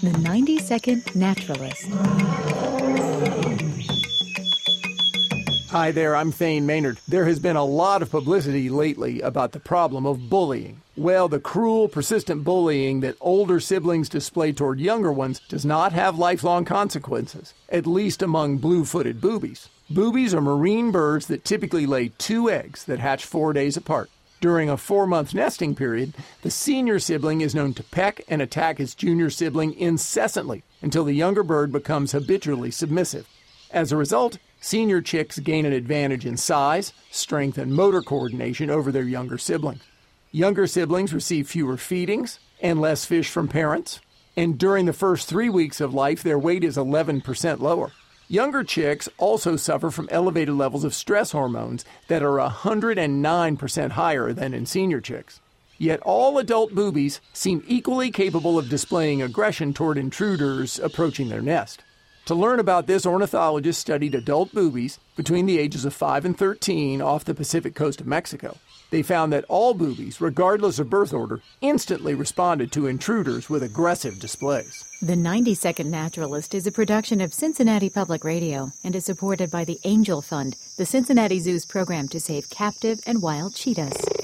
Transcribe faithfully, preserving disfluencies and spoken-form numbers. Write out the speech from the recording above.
The ninety-second Naturalist. Hi there, I'm Thane Maynard. There has been a lot of publicity lately about the problem of bullying. Well, the cruel, persistent bullying that older siblings display toward younger ones does not have lifelong consequences, at least among blue-footed boobies. Boobies are marine birds that typically lay two eggs that hatch four days apart. During a four-month nesting period, the senior sibling is known to peck and attack its junior sibling incessantly until the younger bird becomes habitually submissive. As a result, senior chicks gain an advantage in size, strength, and motor coordination over their younger siblings. Younger siblings receive fewer feedings and less fish from parents, and during the first three weeks of life, their weight is eleven percent lower. Younger chicks also suffer from elevated levels of stress hormones that are one hundred nine percent higher than in senior chicks. Yet all adult boobies seem equally capable of displaying aggression toward intruders approaching their nest. To learn about this, ornithologists studied adult boobies between the ages of five and thirteen off the Pacific coast of Mexico. They found that all boobies, regardless of birth order, instantly responded to intruders with aggressive displays. The ninety-second Naturalist is a production of Cincinnati Public Radio and is supported by the Angel Fund, the Cincinnati Zoo's program to save captive and wild cheetahs.